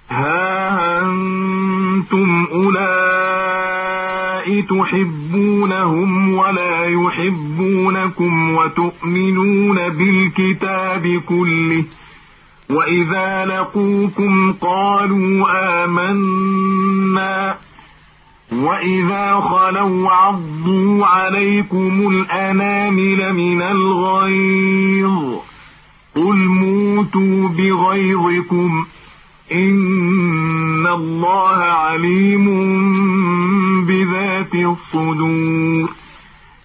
ها أنتم أولئك تحبونهم ولا يحبونكم وتؤمنون بالكتاب كله وإذا لقوكم قالوا آمنا وإذا خلوا عضوا عليكم الأنامل من الغيظ قل موتوا بغيظكم إن الله عليم بذات الصدور